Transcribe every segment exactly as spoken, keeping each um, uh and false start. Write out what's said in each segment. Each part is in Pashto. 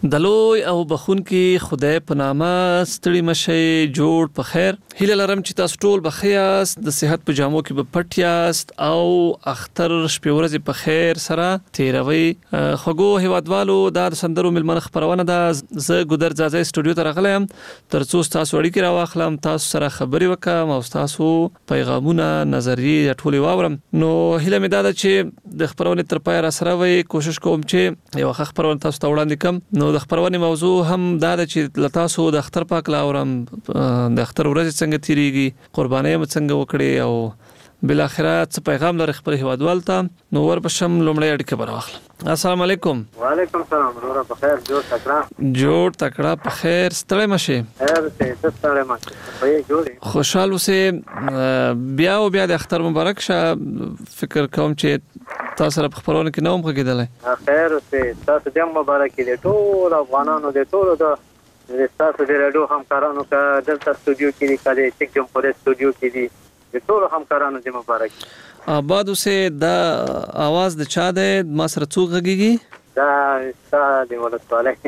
د لوی او بخونکي خدای په نامه ستړي مشئ جوړ په خیر. هیله لرم چې تاسو ټول به ښه یاست، د صحت په جامو کې به پټ یاست او اختر شپې ورځې په خیر سره تیروي. خوږو هیوادوالو دا د سندرو ملمنه خبرونه ده. زه ګودر ځاځي سټوډیو ته راغلی یم تر څو تاسو اړیکې راواخلم، تاسو سره خبرې وکړم او تاسو پیغامونه نظریې ټولې واورم. نو هیله مې دا ده چې د خبرونې تر پای را سره وي. کوشش کوم چې یو ښه خبرونه تاسو ته وړاندې کړم. نو د خبرونې موضوع هم دا ده چې له تاسو د اختر پاک لاورم، د اختر ورځې څنګه تیریږي، قربانۍ مو څنګه وکړي او بل اخره څه پیغام لري خپل هیوادوال ته. نو ورپسم لومړی اړیکه به راواخلم. السلام علیکم. وعلیکم السلام. ورور په خیر، جوړ تکړه جوړ تکړه په خیر، ستړی مشي. خیر ته ستړی مشي، په جوړ خوشحال اوسې. بیا او بیا د اختر مبارک شه. فکر کوم چې تاسو سره په خبرونه کې نوم غږیدلای. خیر اوسې، تاسو دې مبارک دې ټول افغانانو دې ټول د تاسو د رادیو همکارانو کا دلته سټوډیو کې کړي چې کوم پر سټوډیو کې دي د ټول همکارانو دې مبارک. آباد اوسې. دا आवाज د چا ده؟ ما سره څوک غږیږي؟ دا ستا د ولسوالۍ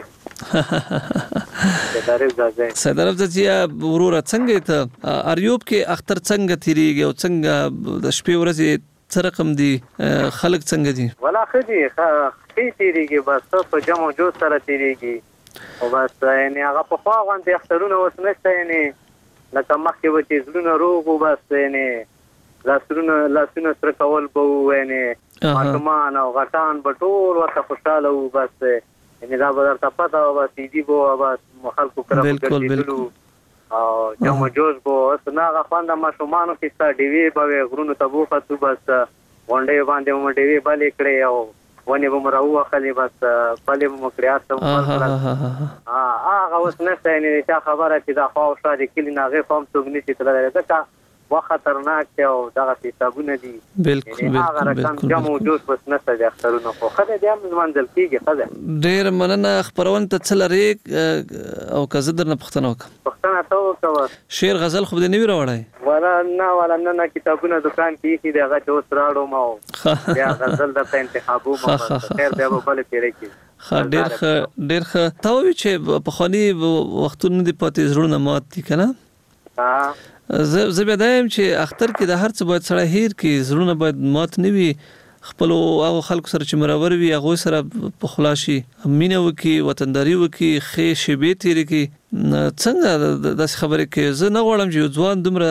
سیدارف ځای. سیدارف ځای ورور څنګه ته اریوب کې اختر څنګه تیریږي او څنګه د شپې ورځې څه رقم دي، خلک څنګه دي؟ ولا خدي خې تیریږي، بس په جمع جو سره تیریږي او بس یعنی هغه په خوا غوندې اخترونه اوس نشته، یعنی لکه مخکې به چې زړونه روغ وو، بس یعنی لاسونه لاسونه سره کول به وو، یعنی ماشومان او غټان به ټول ورته خوشحاله وو. بس یعنی دا به درته پته وه، بس عیدي به وه، بس خلکو کره به ګرځېدلو او جمع جوش به وو. اوس نه هغه خوند د ماشومانو کې ستا ډیوې به وې، غرونو ته به وختو، بس غونډۍ باندې به مو ډیوې بلې کړې او ونې به مو راووښلې، بس بلې به مو کړې. هر څه مو کړل. هغه اوس نشته، یعنې د چا خبره چې دا خوا او شا د کلي نه هغې خوا هم څوک نشي تللی، ځکه وخت خطرناک دی او دغسې حسابونه دي. بالکل هغه رقم جمع و جوش بس نشته د اخترونو، خو ښه دی هم لمانځل کېږي. ښه دی. ډېر مننه. خپرونې ته څه لرې او که زه درنه پوښتنه وکړم؟ پوښتنه ته وکړه. شعر غزل خو دې نه وي راوړی؟ ولا نه ولا نه نه کتابونه دکان کې ایښي دي، هغه چې اوس راوړم او بیا غزل درته انتخابوم. خیر دی به بلې تېرې کړي. ښه، ډېر ښه ډېر ښه. تا وویل چې پخواني وختونه دې پاتې زړونه مات دي که نه؟ زه زه بیا دا یم چې اختر کې د هر څه باید سړی هیر کړي، زړونه باید مات نه وي، خپلو هغو خلکو سره چې مرور وي هغوی سره پخلا شي، مینه وکړي، وطنداري وکړي، ښې شېبې تېرې کړي. څنګه داسې خبرې کوي؟ زه نه غواړم چې یو ځوان دومره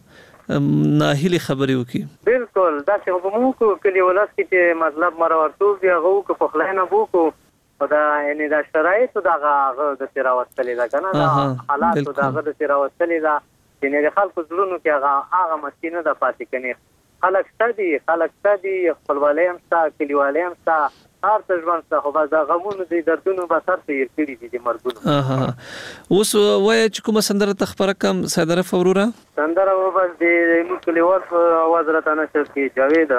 ناهیلې خبرې وکړي. بالکل داسې خو به مو وکړو کلي ولس کې چې مطلب مرورتوب وي هغه وکړو، پخلی نه به وکړو. خو دا یعنې دا شرایطو دغه هغه داسې راوستلې ده که نه، دا حالاتو د هغه داسې راوستلې ده چې د خلکو زړونو کې هغه هغه مستي نه ده پاتې کنې. خلک شته دي، خلک شته دي، خپلوالۍ هم شته، کلیوالۍ هم شته، هر څه ژوند شته، خو بس د غمونو د دردونو بس هر څه هېر کړي دي د مرګونو. اوس وایه چې کومه سندره ته خپره کړم سیدارف وروره؟ سندره به بس د زموږ کلیوال په اواز راته نشر کې جاوید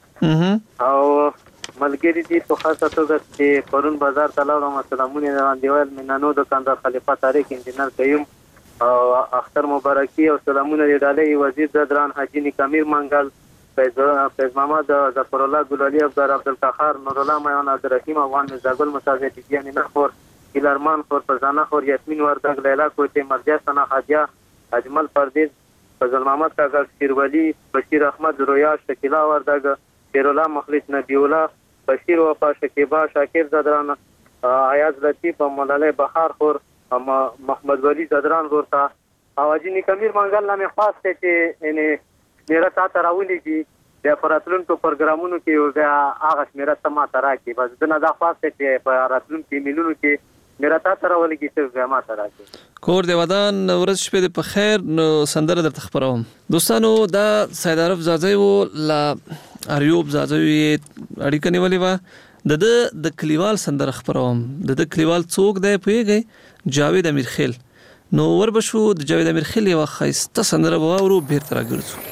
او ملګري دي په خاصه توګه چې پرون بازار ته لاړم، سلامونه یې باندې ویل. مینانو دوکاندار خلیفه طارق انجینر قیوم او اختر مبارکي او سلامونه د ډالۍ وزیر زدران حاجی نیکامیر منګل، فیض محمد ظفر الله ګلالي، عبدالر عبدالقهار، نور الله میان، عبدالرحیم افغان، مرزاګل مساوي، دیانې نخور، ایلارمان خور، فرزانه خور، یاسمین وردګ، لیلا کوټي، مرجع ثنا حاجیه، اجمل پردیز، فضل محمد کاکړ، شیرولی، بشیر احمد رویا، شکیلا وردګ، شیرالله مخلص، نبی الله، بشیر وفا، شکیبا، شاکر زدران، ایاز لطیف، ملالی بخار خور، محمد ولی زدران ورته او حاجي نیکامیر منګل نه مې خواست دی چې یعنې شمېره تا ته راولېږي، بیا په راتلونکو پروګرامونو کې بیا هغه شمېره ته ما ته راکړي. بس ده نه دا خواست دی چې په راتلونکو ایمیلونو کې شمېره تا ته راولېږي چې بیا ما ته راکړي. کور د ودان ورځ شپې دې په خیر. نو سندره درته خپروم. دوستانو دا سیدارف ځاځی و، له اریوب ځاځی یې اړیکه نیولې وه. د ده د کلیوال سندره خپروم. د ده کلیوال څوک دی پوهېږئ؟ جاوید امیرخیل. نو وربشو د جاوید امیرخیل یوه ښایسته سندره به واورو، بیرته راګرځو.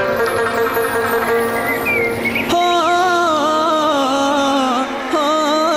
Oh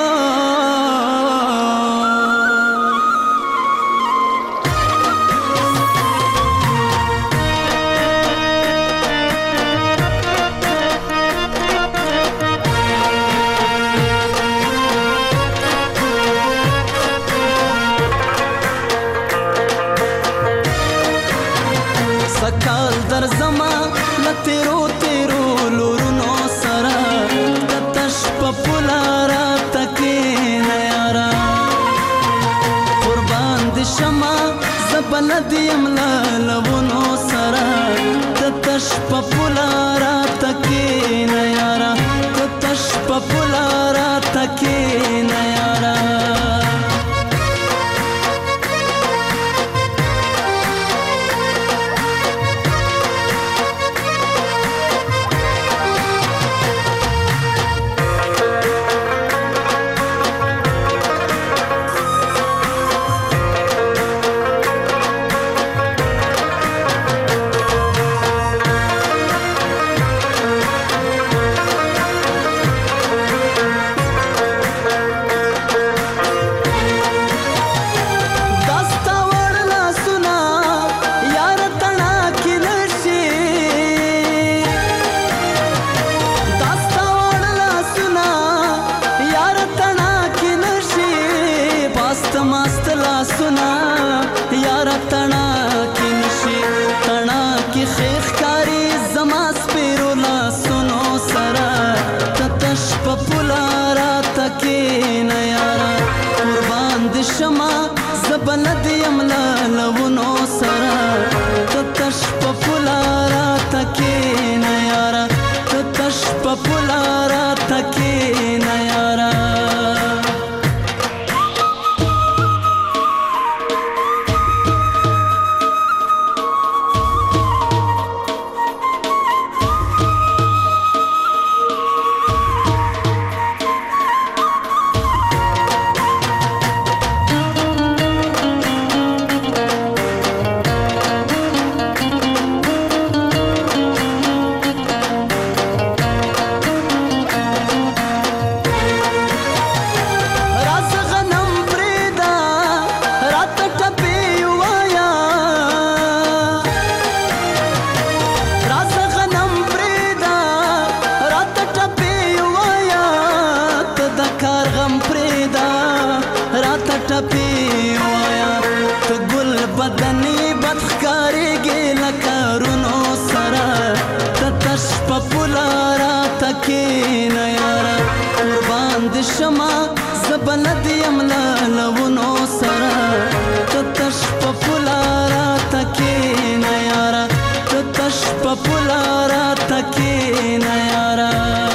بلدیم لالونو سرا تتش پپولارا تکین یارا تتش پپولارا تکین یارا بلدیم لالونو سرا تتش پپولارا تکین یارا تتش پپولارا تکین یارا بلدیم لالونو سرا تتش پپولارا تکین یارا تتش پپولارا تکین یارا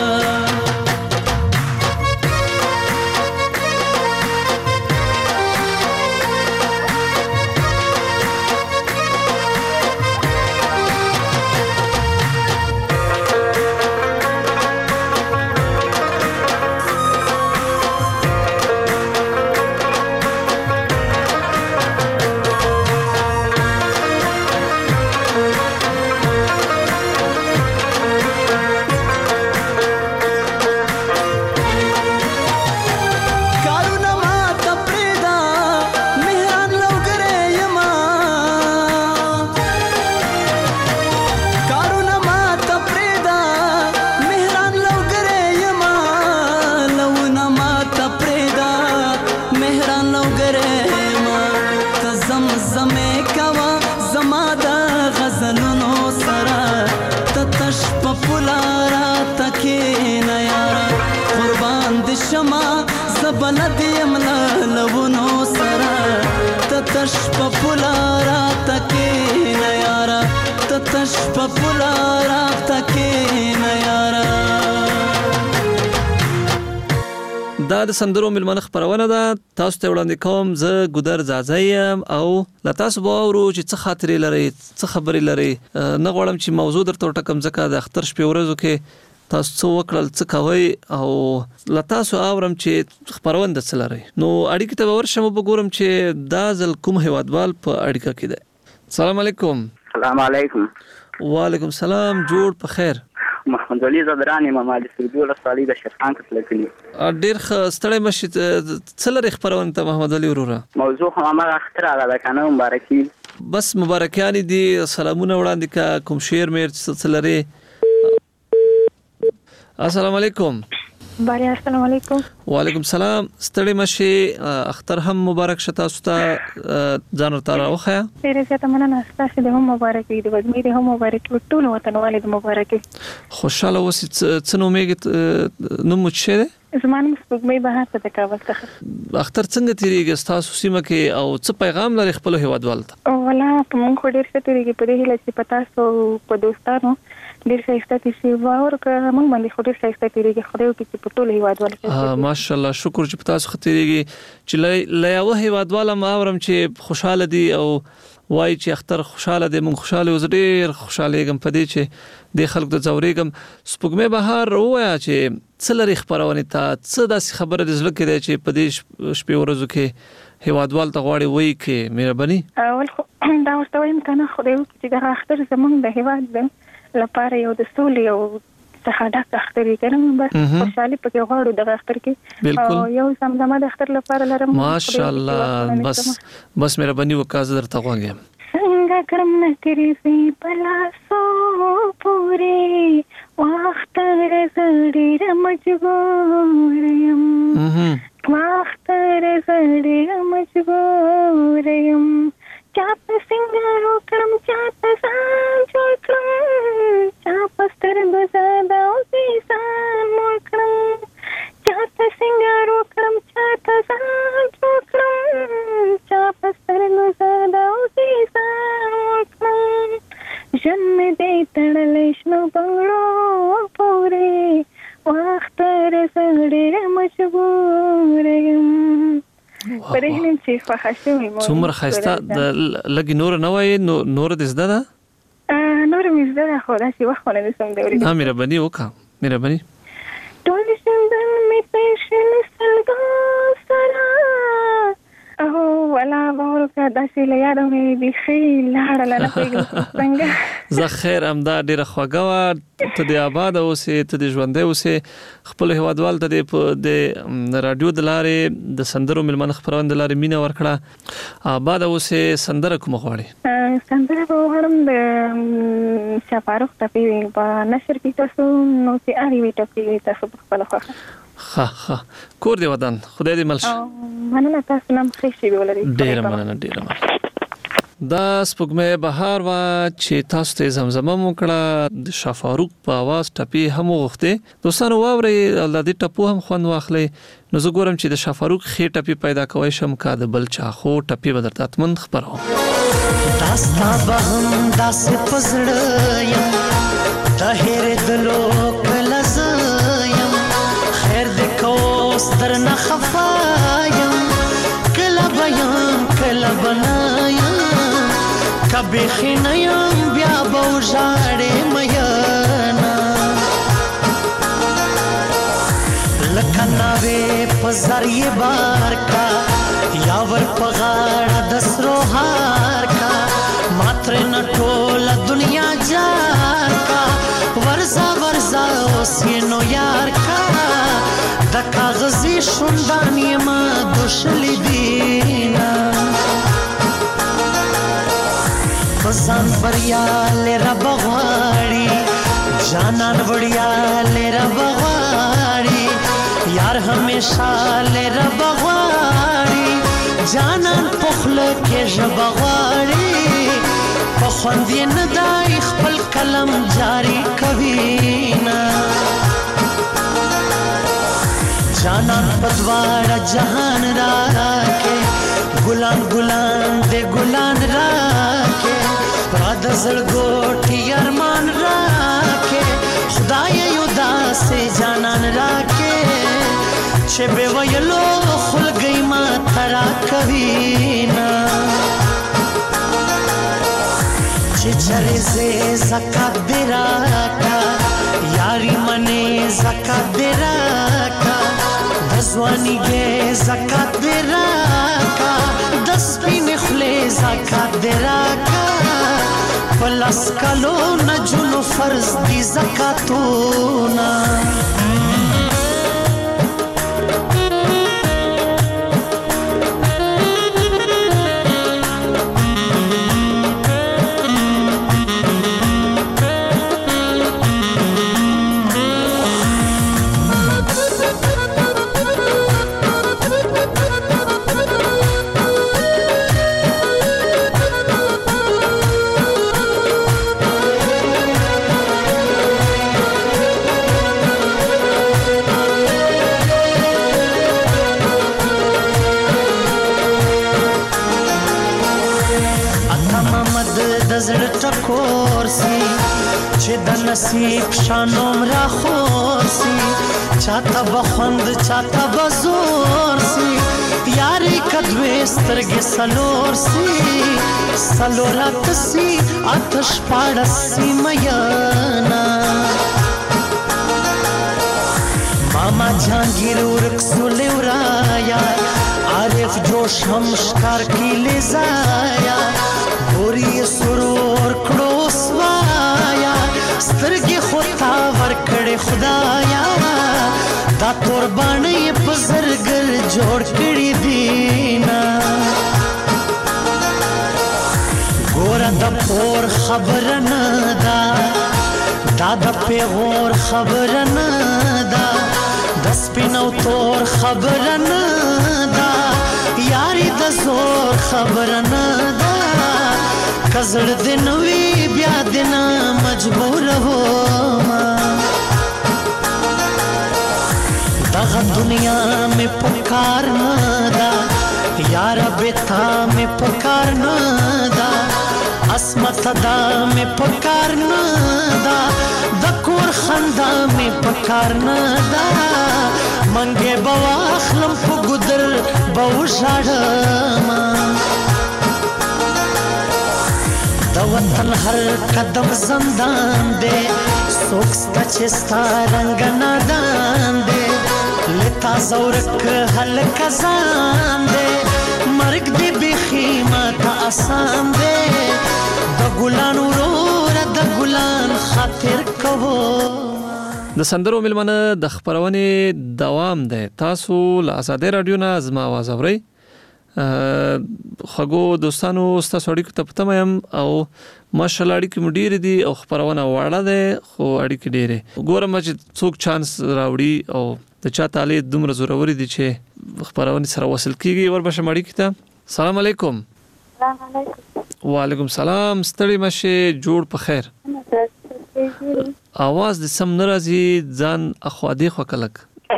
بلدیم لالونو سرا تتش پپولارا تکین یارا تتش پپولارا تکین یارا دا د سندرو ملمنه خبرونه ده. تاسو ته وړاندې کوم زه ګودر زازایم او لا تاسو به اورو چې څه خاطرې لري څه خبرې لري. نه غواړم چې موضوع درته ټکم ځکه د اختر شپې ورځو کې تاسو څه وکړل څه کوي او لا تاسو اورم چې خبرونه څه لري. نو اړیکې ته ورشم وګورم چې دا ځل کوم هیوادوال په اړیکه کې ده. السلام علیکم. السلام علیکم. وعلیکم السلام. جوړ په خیر. محمد علي زدران امام علي سربي ولسوالۍ د شیخان کتل کلی. ډېر ښه ستړی مشي. څه لري خبرونه ته محمد علي وروره؟ موضوع هم هغه اختر هغه کنه مبارکي بس مبارکیان دي. سلامونه وړاندې کا کوم شعر مې څه لري. السلام علیکم. باري السلام علیکم. وعلیکم السلام. ستړي مشه اختر هم مبارک شتا ستا ځان ورته واخیا. ډیره زیاته مننه تاسو د هم مبارک وي د وزمیر هم مبارک ټول وطنوالو د مبارک. خوشاله اوسئ. څنګه میګ نو مچشه زمانه سپوږمۍ بهر ته د کابل څخه. اختر څنګه تیریږي تاسو سیمه کې او څه پیغام لري خپل هیوادوال ته؟ او ولا په مونږ خو ډیر څه تیریږي په دې هیله چې پتا سو په دوستانو ډیر ښایسته تیسي واور که موږ باندې خو ډیر ښایسته تیریږي خو یو کې په ټول هیوادوال کې ماشاءالله شکر چې تاسو ختیریږي چې لا یو هیوادوال ما اورم چې خوشاله دي او وای چې اختر خوشاله دي مونږ خوشاله اوس ډیر خوشاله ګم پدې چې د خلکو د زوريګم سپوږمۍ بهار وایا چې څه لري خبرونه تا څه داسې خبره د زړه کې ده چې پدې شپې ورځو کې هیوادوال ته غواړي وای کې مهرباني اول خو دا ورته وایم کنه خو دې چې دا اختر زمونږ د هیواد لپاره یو د سولې او څخه ډک اختر کېنم بس خوشالي پکې غواړو د اختر کې او یو سمدمه د اختر لپاره لرم ماشاءالله بس بس مهرباني وکړه درته غواړم څنګه کرم نکري سي بلا سو پوري واختر زړه مجبور يم واختر زړه مجبور يم چاپ سنگارو کرم چاپ سان جوړ کړم چاپ سترګو زاده او سان مور کړم چاپ سنگارو کرم چاپ سان جوړ کړم چاپ سترګو زاده او سان مور کړم جن دې تړلې شنو بنگړو پورې واختر زړه مجبور یم پرېنم چې فخښوي مو څومره خسته د لګي نور نه وای نور د زده ده نور مې زده خو دا چې وخت نه سم دی ها مهرباني وکړه مهرباني ټول شندن می پېښل سلګا سره او ولا باور کا داسې لیاړو مې بيخي لاړه لاله پیږم څنګه زه خیر امدا ډیره خواګه ته د آباد اوسې ته د ژوندې اوسې خپل هیوادوال ته د رادیو د لارې د سندرو ملمن خبرونه د لارې مینا ورکړه آباد اوسې سندره کوم غواړي سندره وغواړم د شفاروق ټپي په نشر کې تاسو نو چې اړ وي ټپي تاسو په خپل خوښه ها ها کور دی ودان خدای دې ملش مننه تاسو نام ښه شي ولري ډیر مننه ډیر مننه دا سپوږمۍ بهار وا چې تاسو ته زمزمه وکړه د شفاروق په आवाज ټپي هم وغوښته دوستانو واوري الله دې ټپو هم خوند واخلي نو زه ګورم چې د شفاروق خې ټپي پیدا کوي شم کا د بل چا خو ټپي بدرته اتمن خبرو داستا بهم داس پزړ یم طاهر دلو کلز یم خیر د کوس در نه خفایم کلا بیان کلا بنایم کبه خنایم بیا بو ژاړې میانا لکنا وې پزړې بار کا یا ور پغاړه د سرو هار کا ماتر نټول دنیا جار کا ورزا ورزا اوسینو یار کا د کاغذی شوندانی ما دوشلی دینا بزان بریا لرا بغواړي جانان وړیا لرا بغواړي یار همیشا لرا بغواړي جانان پخله کې ژبغواړي په خوند نه دای خپل کلم جاری کوي نا جانان بدوار جهان راکه ګلان ګلان دې ګلان راکه پرد زړګوټي ارمان راکه خدای یو داسې جانان راکه چې به ویلو خلګي ما ترا کوي نا چې چره زه زکات درا کا یاري منه زکات درا کا دزوانی ګه زکات درا کا دس پین خله زکات درا کا پلس کلو نجلو فرض دی زکاتونا کورسی چې د نصیب شانوم را خورسی چاته بخوند چاته بزور سی یاری کدوی سترګې سلور سی سلورات سی آتش پاړسی میانا ماما جهانگیر ورک سولی ورایا عارف جوش هم شکار کی لیزایا بوری سرور کڑو سوایا سترگی خودتا ورکڑ خدایا دا قربانی پزرگر جوڑ کڑی دینا گورا دا پور خبر ندا دا دا پیغور خبر ندا دس پینو تور خبر ندا یاری د زور خبر ندا کزړ دنوی بیا دنا مجبور هو دغه دنیا میں پکار ندا یار بیتا میں پکار ندا اسمت دا میں پکار ندا دکور خندا میں پکار ندا منگے بواخلم پو گدر بو شاڑما دا وطن ہر قدم زندان دے سوکستا چستا رنگ نادان دے لتا زورک حل کزان دے مرگ دی بخیمات آسان دے دا گلان ورور دا گلان خاطر کهو د سندرو ملمنه د خبرونې دوام دی تاسو له آزادۍ رادیو نه زما आवाज اورئ خغو دوستانو ستاسو اړیکو ته پته یم او ماشاءالله اړیکې مو ډېرې دي او خبرونه واړه ده خو اړیکې ډېرې ګورم چې څوک چانس راوړي او د چا تعالی دومره زوروري دي چې خبرونه سره وصل کیږي وربشم اړیکې ته السلام علیکم السلام علیکم وعلیکم سلام ستړي مشه جوړ په خیر आवाज د سم ناراضي ځان اخوادي خو کلک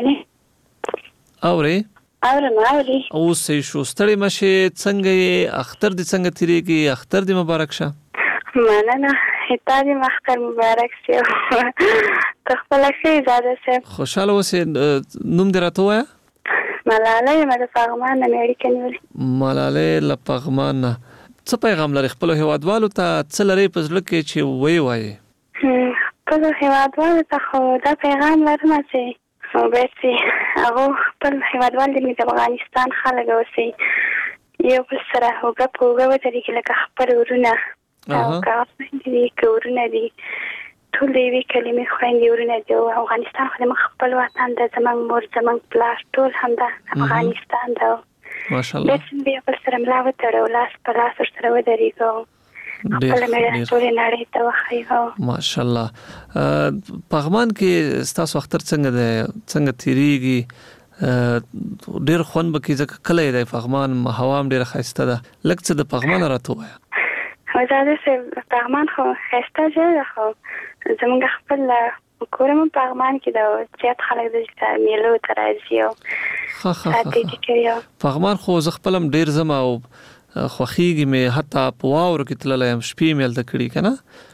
اوري اورم اوري او سې شو ستړي مشه څنګه اختر دې څنګه تیریږي اختر دې مبارک شه مننه هتا دې اختر مبارک شه تخپل شي زاده شه خوشاله اوسې نوم دې راته وایا ملاله مې د پغمان نه مېړي کنيولي ملاله ل پغمان څه پیغام لري خپل هوادوالو ته څه لري په ځل کې چې وای وای خپل هوادوالو ته خو دا پیغام لرم چې وبسي هغه خپل هوادوال دې د افغانستان خلک اوسي یو بل سره هوګه پوګه وتري کې لکه خپل ورونه او کاوه دې کورونه دي ټول دې کلمې خويندې ورونه دي افغانستان خو د خپل وطن د زمنګ مور زمنګ پلاس ټول هم د افغانستان دا ماشاءالله دې په سره ملاوه تر لاس په لاس سره ودرېږو خپل مې ټول نړۍ ته وخایو ماشاءالله پغمان کې ستاسو اختر څنګه ده څنګه تیریږي ډېر خون بکی ځکه کله د پغمان هوام ډېر خسته ده لکه د پغمان راته وایا وزاده سه پغمان خو خسته ده خو زمونږ خپل کورم پغمان کې دا چې خلک د میلو ترازی او خا خا پغمان خو ز خپلم ډېر زما او خوخیږي مې حتی په واور کې تللم شپې مې د کړي کنه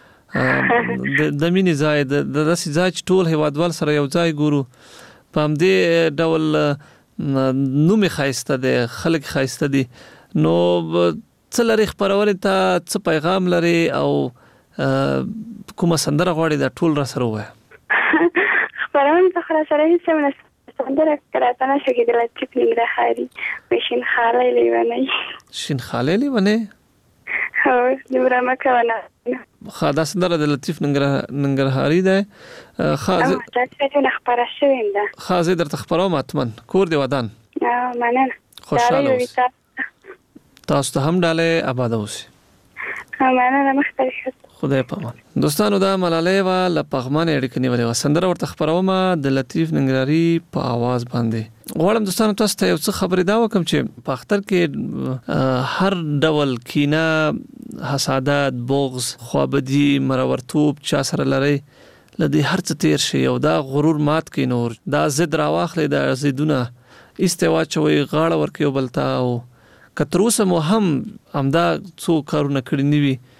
د مینې ځای د داسې ځای چې ټول هیوادوال سره یو ځای ګورو په همدې ډول نومې ښایسته دی خلک ښایسته دي نو څه لري خپرونې ته څه پیغام لري او کومه سندره غواړي دا ټول را سره ووایه خپرونې ته خو را سره هېڅ سندره راته نه شو کېدلی لطیف ننګرهاري وایي شین خالی لیونی شین خالی لیونی هو دومره مه کوه نه ښه دا سندره د لطیف ننګرهاري دی ښه دا څه خپره شوې ده ښه زه درته خپروم حتما کور دې ودان مننه خوشحاله اوسئ تاسو ته هم ډالۍ آباده اوسئ مننه مختلف خدای پامان دوستانو دا ملاله وا ل پغمان اړیکې نیولې و سندره ورته خبروم د لطیف ننګرهاري په आवाज باندې غواړم دوستانو تاسو ته یو څه خبرې دا وکم چې په اختر کې هر ډول کینه حسادت بغض خوابدي مرورتوب چا سره لري لدی هر څه تیر شي او دا غرور مات کې نور دا زد راواخلې دا زیدونه استوا چوي غاړه ورکې وبلتا او کتروسه مو هم همدا څو کارونه کړی نیوي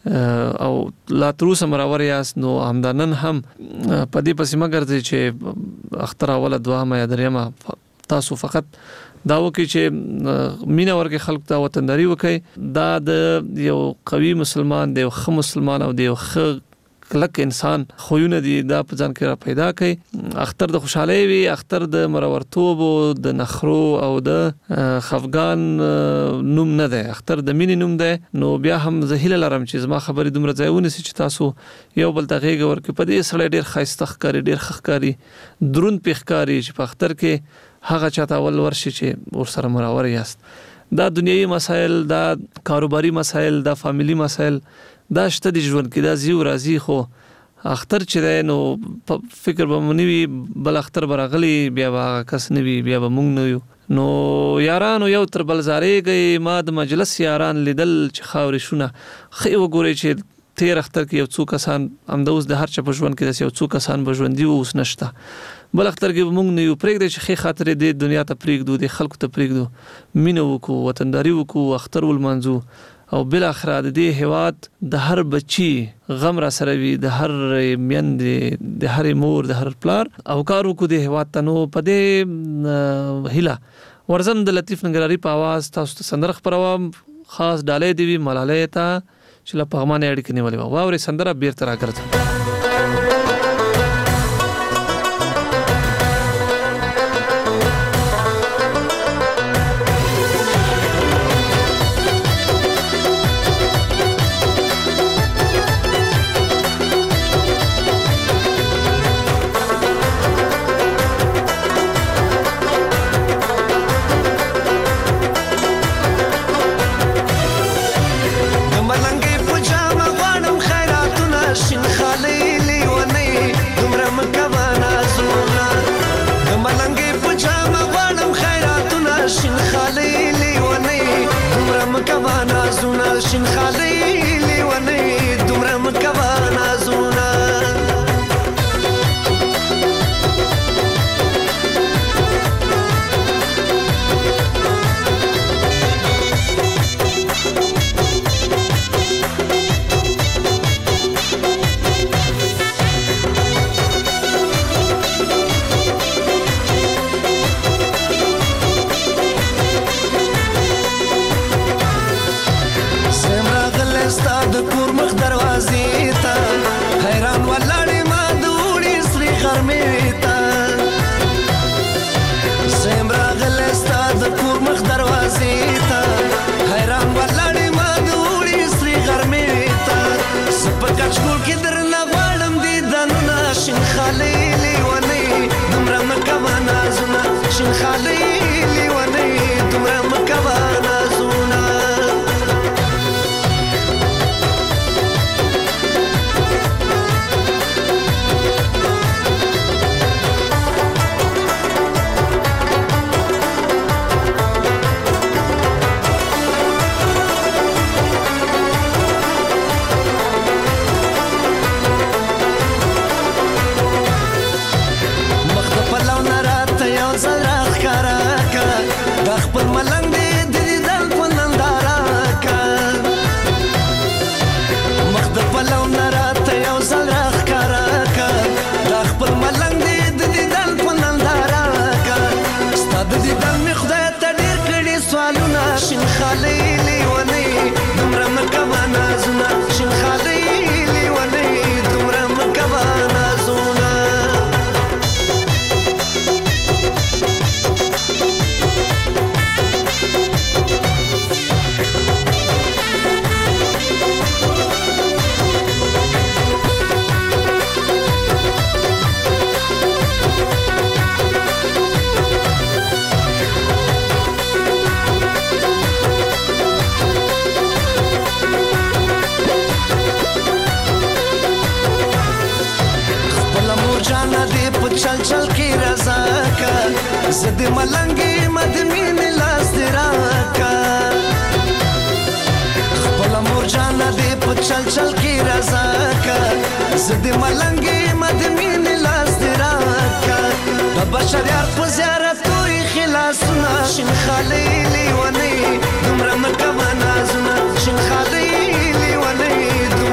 او لا تر اوسه مراور یاست نو همدا نن هم په دې پسې مه ګرځئ چې اختر اوله دوهمه یا درېیمه تاسو فقط دا وکړئ چې مینه ورکړئ خلکو ته، وطنداري وکړئ. دا د یو قوي مسلمان، د یو ښه مسلمان او د یو ښه کلک انسان خوونه دي، دا په ځان کې را پیدا کړئ. اختر د خوشحالۍ وي، اختر د مرورتوب او د نخرو او د خفګان نوم نه دی، اختر د مینې نوم دی. نو بیا هم زه هیله لرم چې زما خبرې دومره ځای ونیسي چې تاسو یو بل ته غېږه ورکړئ. په دې سړی ډېر ښایسته ښکاري، ډېر ښه ښکاري، دروند پې ښکاري چې په اختر کې هغه چاته اول ورشي چې ورسره مراور یاست. دا دنیوي مسایل، دا کاروباري مسایل، دا فامیلی مسایل دا شته د ژوند کې، دا زیو راځي، خو اختر چې دی نو فکر به مو نه وي بل اختر به راغلی بیا به هغه کس نه وي، بیا به موږ نه یو. نو یارانو یو تر بل زارېږئ، ما د مجلس یاران لیدل چې خاورې شونه ښه وګورئ چې تیر اختر کې یو څو کسان همدا اوس د هر چا په ژوند کې داسې یو څو کسان به ژوندي وو، اوس نشته. بل اختر کې به موږ نه یو. پرېږدئ چې ښې خاطرې دې دنیا ته پرېږدو، دې خلکو ته پرېږدو، مینه وکړو، وطنداري وکړو، اختر ولمانځو او بالاخره د دې هیواد د هر بچي غم را سره وي، د هر میندې، د هر مور، د هر پلار او کار وکړو د هیواد ته. نو په دې هیله ورځم د لطیف ننګرهاري په اواز تاسو ته سندره خپروم. خاص ډالۍ دې وي ملالۍ ته چې له پغمانې اړیکې نیولې وه. واورئ سندره بیرته راګرځم. چل چل کی رضا کا زد ملنگی مدمین لاس راکا خپل مور جان دې په چل چل کی رضا کا زد ملنگی مدمین لاس راکا د بشر یار په زیارت کوي خلاصنا شین خلیلی ونی دومره مکه نازونه شین خلیلی ونی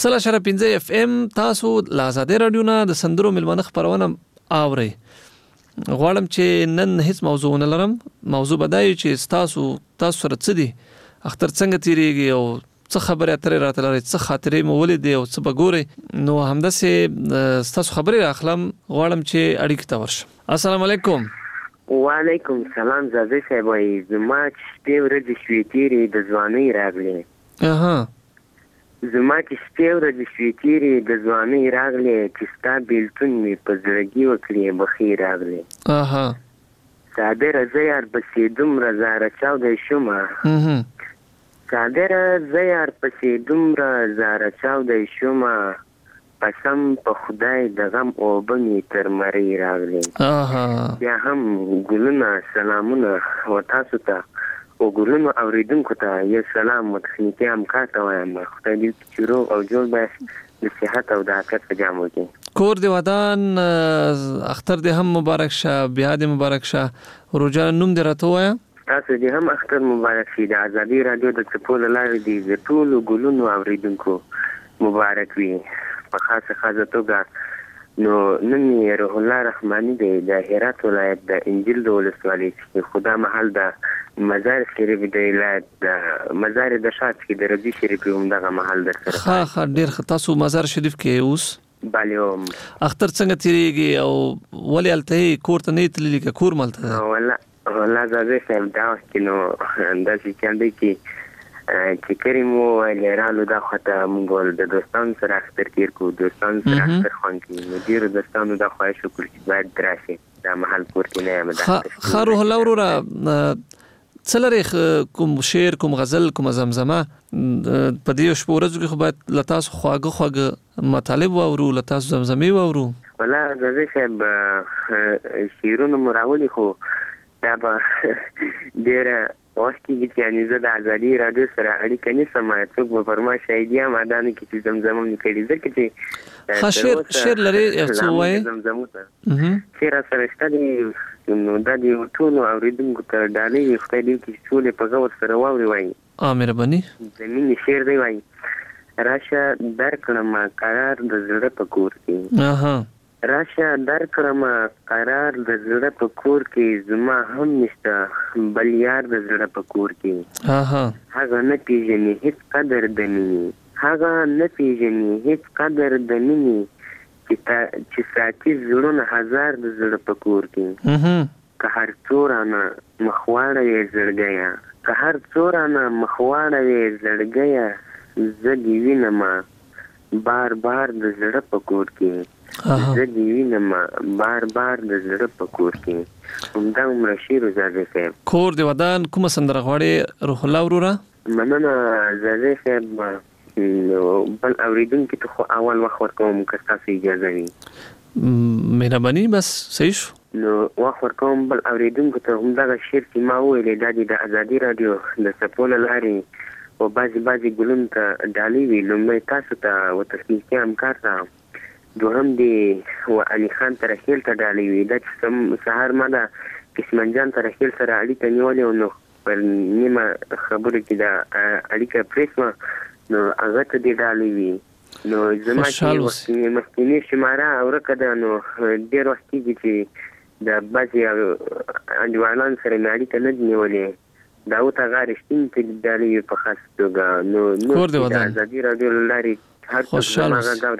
سل اشاره پنځه اف ام تاسو له آزادۍ رادیو نه د سندرو ملمنه خبرونه اورئ. غواړم چې نن هیڅ موضوع نه لرم. موضوع بدای چې تاسو تاسو سره څه دي، اختر څنګه تیریږي او څه خبره اترې راته لري، څه خاطرې مو ولیدې او څه به ګورئ. نو همداسې ستاسو خبرې راخلم. غواړم چې اړیکې ته ورشم. السلام علیکم. وعلیکم سلام. زازی صاحب وایي زما چې شپې ورځې شوې تېرې د ځوانۍ راغلې. اها زما چې شپې ورځې شوې تېرې د ځوانۍ راغلې، چې ستا بېلتون مې په زړګي وکړې بخې راغلې. اها صابره زه یار پسې دومره زاره چاودی شومه، صابره زه یار پسې دومره زاره چاودی شومه، قسم په خدای د غم اوبه مې تر مرۍ راغلې. بیا هم ګلونه سلامونه و تاسو ته او ګلونو اورېدونکو ته یو سلام و تخنیکي همکار ته وایم. خدای دې چې روغ او جوړ باید د صحت او د عافیت په جام وکړي. کور دې ودان، اختر دې هم مبارک شه، بیا دې مبارک شه. روجا نوم دې راته ووایه. تاسو دې هم اختر مبارک شي. د آزادۍ رادیو د څپو له لارې دې د ټولو ګلونو اورېدونکو مبارک وي په خاصه خاصه توګه. نو نن یې روح الله رحماني دی د هرات ولایت د انجیل د ولسوالۍ چې خدا محل د مزار شریف د ولایت د مزار د شات کې د ربي شریف همدغه محل در سره. ښه ښه ډېر ښه. تاسو مزار شریف کې اوس؟ بله هم. اختر څنګه تېرېږي او ولې هلته یې کور ته نه یې تللي که کور م هلته دی؟ والله والله زازی صاحب دا وخت کې نو داسې چل دی چې چې کریم وویل رالو دا خواته موږ د دوستانو سره اختر تېر کړو، دوستانو سره اختر خوند کړي. نو ډېرو دوستانو دا خواهش وکړو چې باید راشي، دا محل کور کې نه یم. ښه روح الله وروره، څه لرې کوم شعر، کوم غزل، کومه زمزمه؟ په دې شپو ورځو کې خو باید له تاسو خواږه خواږه مطالب واورو، له تاسو زمزمې واورو. والله زازی صاحب شعرونه مو راولي، خو دا به ډېره وخت کېږي چې یعنې زه د آزادۍ راډیو سره اړیکه نیسم. څوک به پر ما شاهدي هم ادا نه کړي چې زمزمه مې کړي، ځکه چې ښه شعر شعر لرې یو څه ووایې؟ زمزمو ته شعر راسره شته دی، نو دا د ټولو اورېدونکو ته ډالۍ وي. خدای دې وکړي چې ټول یې په غور سره واوري. وایي مهرباني. د مینې شعر دی. وایي راشه درکړم قرار د زړه په کور کې، راشه درکړم قرار د زړه په کور کې، زما هم نشته بل یار د زړه په کور کې. هغه نه پیژني هیڅ قدر د مینې، هغه نه پیژني هیڅ قدر د مینې، چې ساتي زړونه هزار د زړه په کور کې. که هر څو رانه مخواړه یې زړګیه، که هر څو رانه مخواړه یې زړګیه، زه دې وینم بار بار د زړه په کور کې، زه دې وینم بار بار د زړه په کور کې. همدا عمره شعر زازی صاحب. کور دې ودان کومه سندره غواړې روح الله وروره؟ مننه زازی صاحب. بل اورېدونکي ته خو اول وخت ورکوم که ستاسو اجازه وي. مهرباني. بس صحیح شو. نو وخت ورکوم بل اورېدونکو ته همدغه شعر چې ما وویلې دا دې د آزادۍ راډیو د څپو له لارې او بعضې بعضې ګلونو ته ډالۍ وي. لومړی تاسو ته و تخنیکي همکار ته، دوهم دې و علي خان ترخیل ته ډالۍ وي. دا چې سهار ما د کسمن جان ترخیل سره اړیکه نیولې، نو پر نیمه خبرو کې دا اړیکه پرېښوه، نو هغه ته دې ډالۍ وي. نو زما چې مخکینی شماره ورکه ده، نو ډېر وخت کېږي چې د بعضې انډیوالانو سره مې اړیکه نه دي نیولې. دا اوس هغه رښتینې ته ډالۍ وي په خاص توګه. نو نو د آزادۍ راډیو له لارې خوشحال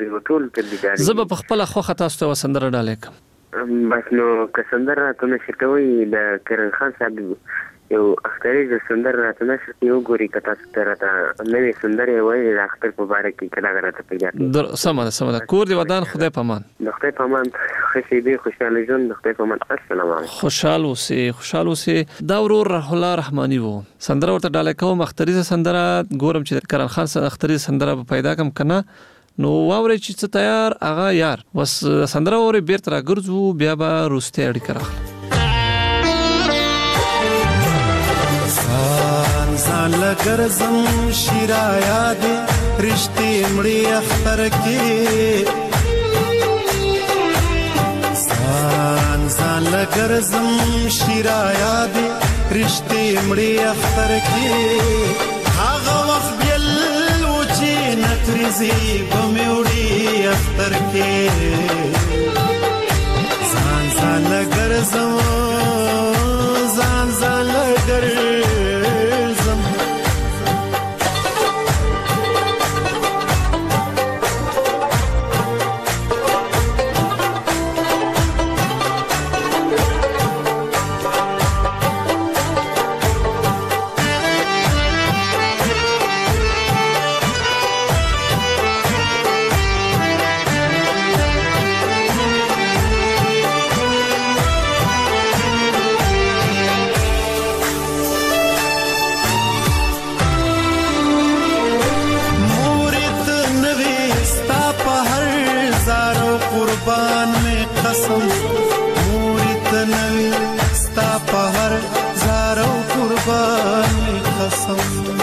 زه به په خپله خوښه تاسو ته یوه سندره ډالۍ کړم. بس نو که سندره راته نشر کوئ، د کرن خان صاحب یو اختریزه سندره راته نشر کړي، وګورئ که تاسو ته راته نوې سندرې ویلې د اختر په باره کې که دغه راته پیدا کړي. سمه ده سمه ده. کور دې ودان. خدای په امان. د خدای په امان. ښه شیبې خوشحاله ژوند. د خدای په امان. السلام علیکم. خوشحال اوسې خوشحال اوسې. دا ورور روح الله رحماني و. سندره ورته ډالۍ کوم، اختریزه سندره. ګورم چې کرن خان سره اختریزه سندره به پیدا کړم که نه. نو واورئ چې څه تیار هغه یار. بس سندره واورئ، بیرته راګرځو، بیا به وروستۍ اړیکه راخلو. ځان لګرزم شیرایا دې رښتې مړې اختر کې، ځان ځان لګرزم شیرایا دې رښتې مړې اختر کې. هغه وخت بیل و چې نه نکریزی بمیوڑی اختر کے زان زان لگرزم زان زان لگرزم قربان میں قسم موریت نوی ستا پہر زارو قربان میں قسم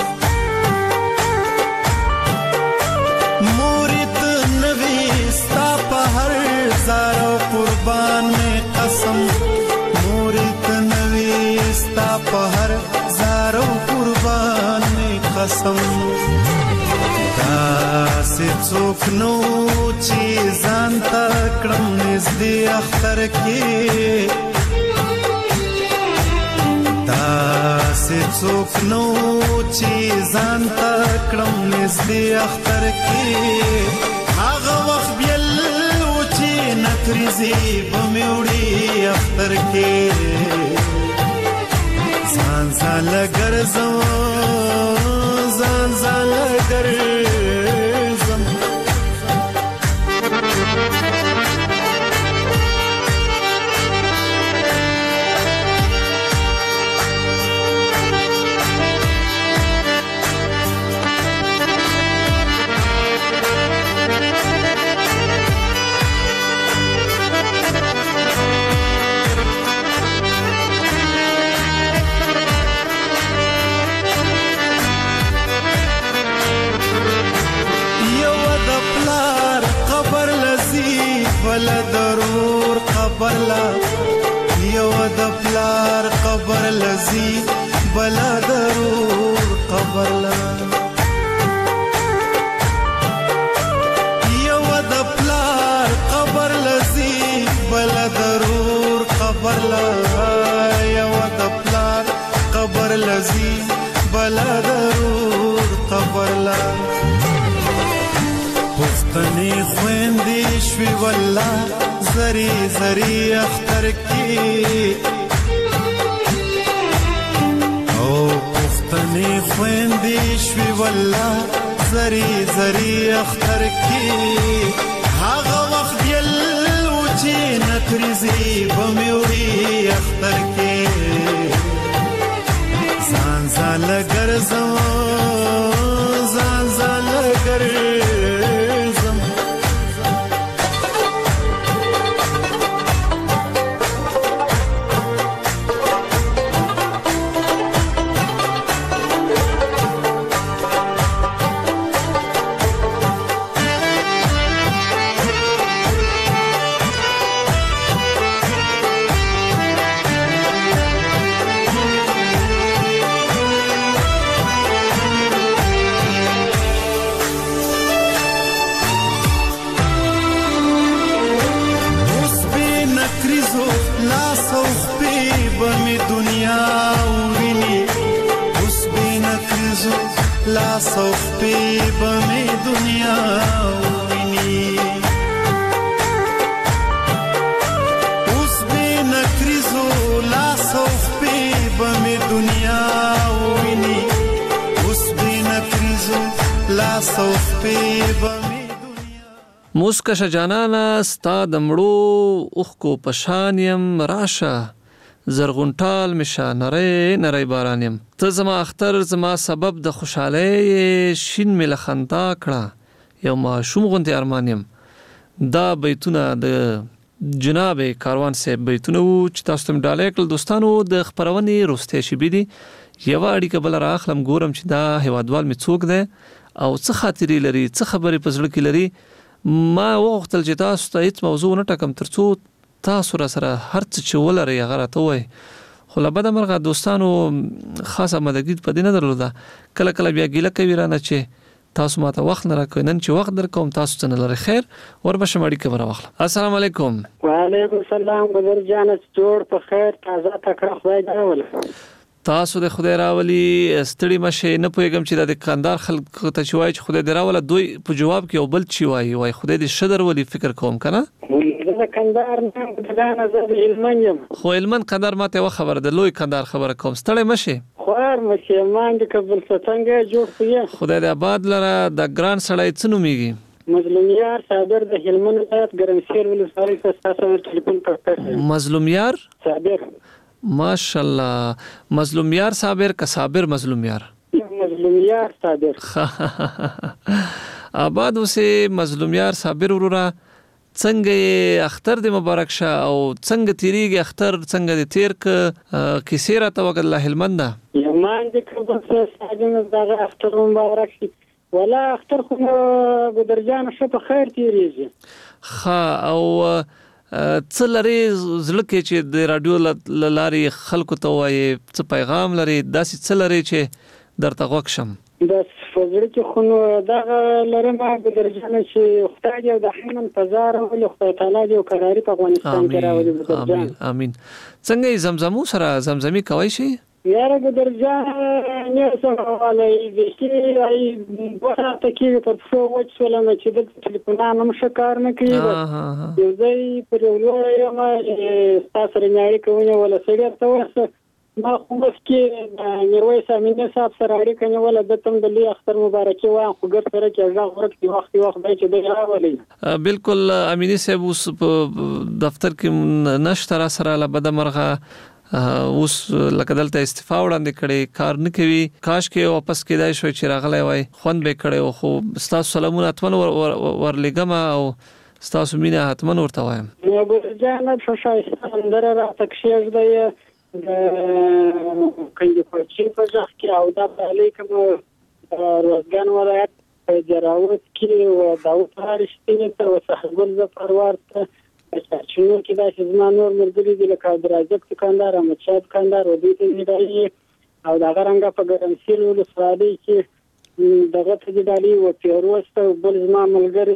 موریت نوی ستا پہر زارو قربان میں قسم موریت نوی ستا پہر زارو قربان میں قسم داسې څوک نو چې ځان ته کړم نږدې اختر کې داسې څوک نو چې ځان ته کړم نږدې اختر کې هغه وخت بیل و چې نکریزې به مې وړي اختر کې ځان ځان لګرځم ځان ځان لګرځم بلا ضرور قبر لا یو د پلار قبر لذي بلا ضرور قبر لا یو د پلار قبر لذي بلا ضرور قبر لا یو د پلار قبر لذي بلا ضرور قبر لا پختنی خویندې شوي والله زری زری اختر کې او پختنی خویندې شوي والله زری زری اختر کې هغه وخت بیل و چې نکریزې به مې وړي اختر کې ځان ځان لګرځم ځان ځان لګرځم لا صوف پی بمی دنیا وینی اوس بی نکریزو لا صوف پی بمی دنیا وینی اوس بی نکریزو لا صوف پی بمی دنیا موسکش جانانا ستا دمړو اوخ کو پشانیم راشه زرغونټال مشه نری نری بارانیم ته زما اختر زما سبب د خوشحالی شین مل خندا کړه یو ماشوم غوندې ارمانیم دا بیتونه د جناب کاروان صاحب بیتونه وو چې تاسو ته ډالۍ کړل دوستانو د خبرونې وروستۍ شېبې دي یوه اړیکه بله رااخلم ګورم چې دا هیوادوال مې څوک دی او څه خاطرې لري څه خبرې په زړه کې لري ما وغوښتل چې تاسو ته هېڅ موضوع ونه ټاکم تر څو تاسو را سره هر څه چې ولرئ هغه راته ووایئ خو له بده مرغه دوستانو خاصه مدګید په دې نه درلوده کله کله بیا ګیله کوي رانه چې تاسو ماته وخت نه راکوي نن چې وخت درکوم تاسو څنګه لري خیر وربشم اړیکه ور واخله. السلام علیکم. وعلیکم السلام ګذر جان جوړ په خیر تازه تکړه خدای دا ول تاسو د خدای راولي ستړي مشه نه پوهیږم چې د کاندار خلک ته چوي چې خدای دراوله دوی په جواب کې او بل چی وای وای خدای دې شدر ولي فکر کوم کنه د کاندار نه د نظر علمنیم خو علمن کاندار ماته و خبر د لوی کاندار خبره کوم ستړي مشه خوار مشه مان د قبل ستنګ جوړ کړی خدای دې آباد لره د ګران سړی څنو میږي مظلومیار صابر د هلمند ولایت ګرمسیر ولسوالۍ څخه تاسو ټلیفون کړی مظلومیار صابر ماشاءالله مظلومیار صابر کا صابر مظلومیار مظلومیار صابر آباد اوسه مظلومیار صابر ورورا څنګه اختر د مبارک شه او څنګه تیریږي اختر څنګه د تیر ک کیسه را توکل الله هلمند یمان د کوم څه ساجن دغه اختر مبارک شي ولا اختر خو ګدرجان شه په خیر تیریږي خا او څه لري زړه کې چې د رادیو لارې خلکو ته وایي څه پیغام لري داسې څه لري چې درته غوږ شم بس فزړه کې خو نو دغه لرم د درجانه چې خدای دې د حنن پزار او خدای تعالی دې قراری په افغانستان کې راوړي د درجان امين امين څنګه زمزمو سره زمزمي کوي شي یاره د درجان نه سره دې چې ای وره تکي په څو وڅ ولنه چې د ټلیفون نم شکار نه کوي یو ځای پر یو لوی ما تاسو رنګړی کوي ولا سړی ته ورسه ما خو مسکې د میرویس امین صاحب سره اړیکه نیوله د تم د لوی اختر مبارکي وایم خو ګر سره کې ځا ورته وخت وخت دی چې دی راولي بالکل امینی صاحب اوس دفتر کې نشته را سره له بده مرغه اوس لکه دلته استعفا وړاندې کړي کار نه کوي کاش کې واپس کېدای شوی چې راغلی وای خوند به کړي خو تاسو سلامونه اتمن ورلګم او تاسو مینه اتمن ورته وایم نو ګرځانه څه شي اندر را تکشیږ دی د کندې په چې په ځخ کې او دا علیکم روزګان ولایت په جراوت کې او داوود هرشتي ته وسحبل زفروار ته چې نو کې دا چې زما نور مرګري دي لکه درازک دکاندار احمد شاه دکاندار او دې دې او دا غرنګ په ګرمسیر ولسوالۍ کې دغه ته دالي او پیروز ته بل زما ملګری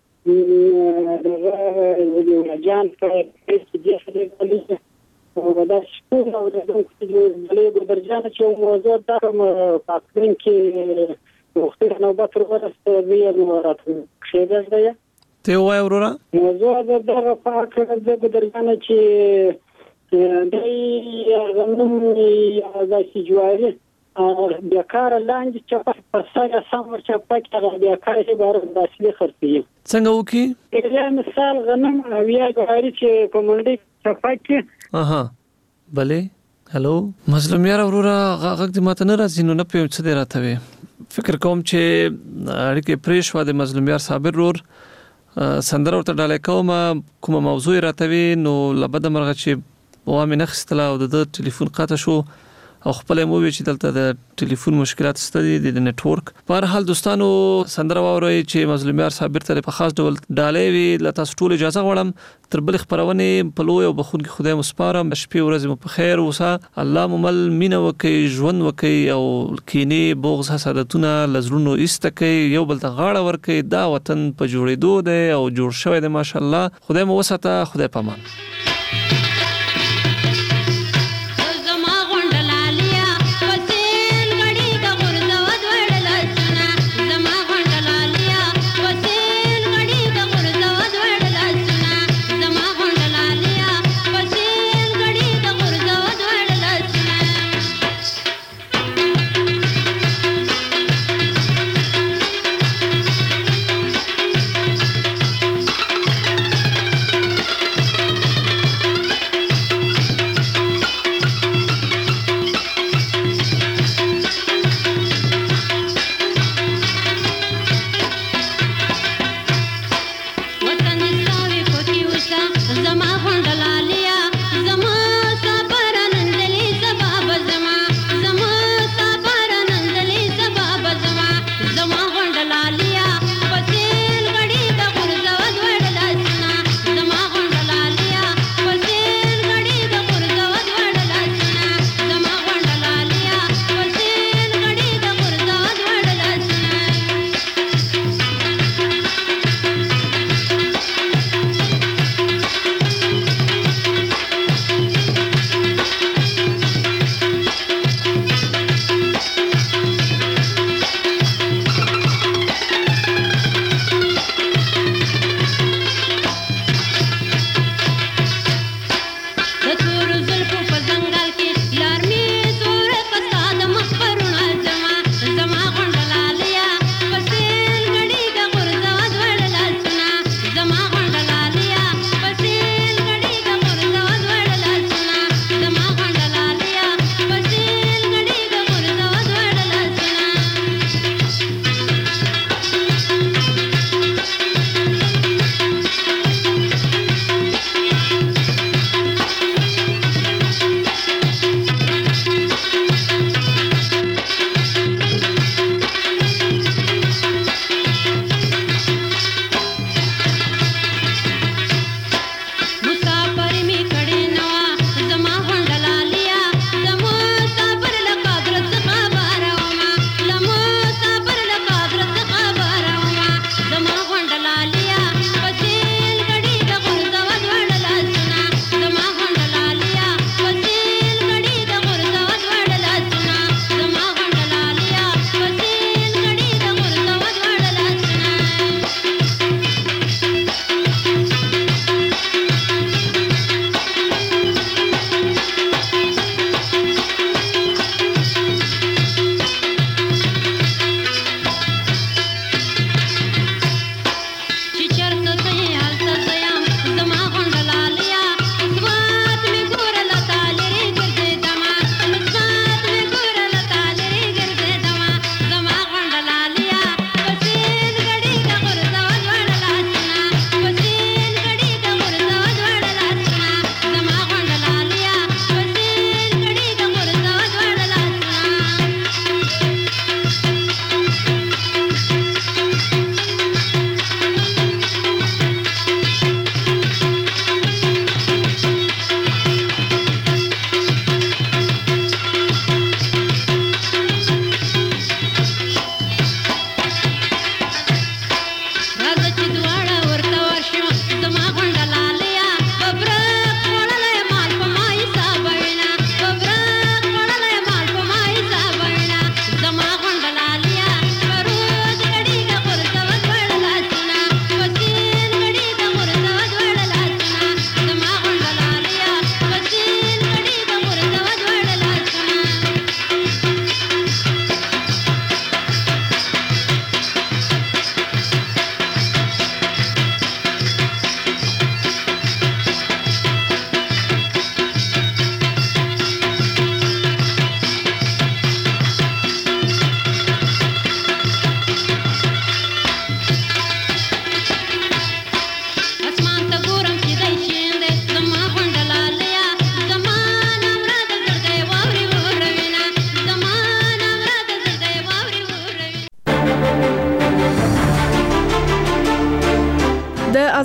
دغه یو جان په کې دې دې او دا شکر او د دې د درجانه چې موضوع دا پاکستان کې وخت نوبت ورسته وی نو راته ښه دی ته وای ورورا موضوع دا د پاکستان د درجانه چې د غنم یا د سجواري بیاکار لاندې چې په سره سم چې پکې بیاکار چې بار د اصلي خرڅي څنګه وکي یا مثال غنم او یا جواری چې په منډي چې پکې اها بله هلو مظلومیار ورورا غږ دې ماته نه راځي نو نه پېم څه دی راته وي فکر کوم چې اړیکې پرې شوه د مظلومیار صابر ورور سندره ورته ډالۍ کوم کومه موضوع راته وي نو له بده مرغه چې وامې نه اخیستله او د ټلیفون قطع شو او خپل مو وی چې دلته د ټلیفون مشکلات ستدي د نتورک په هر حال دوستانو سندره واوري چې مظلومیار صابر ته په خاص ډول ډالۍ وی لته ټول اجازه غواړم تر بل خبرونه په لوی او بخون کې خدای مسپارم شپې ورځې مو په خیر اوسه الله ممل مینه وکي ژوند وکي او کینی بغض حسادتونه لزرونو ایستکي یو بل ته غاړه ورکي دا وطن په جوړېدو دی او جوړ شوی دی ماشاءالله خدای مو وساته خدای پامان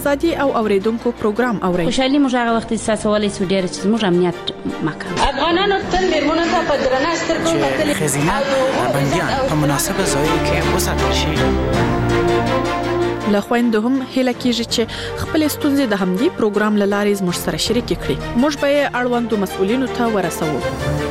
ازادي او اوریدونکو پروګرام اوري. خوشحالي موږ هغه وخت احساسولای سو ډېر چې موږ امنیت مکان افغانانو تل میرمنو ته په درنه سترګو کتل چې خزینه بنديان په مناسبه ځای کې وساتل شي. له خويندو هم هله کیږي چې خپل ستونزې د همدې پروګرام لارې زموږ سره شریک کړي. موږ به اړوندو مسؤلینو ته ورسوو.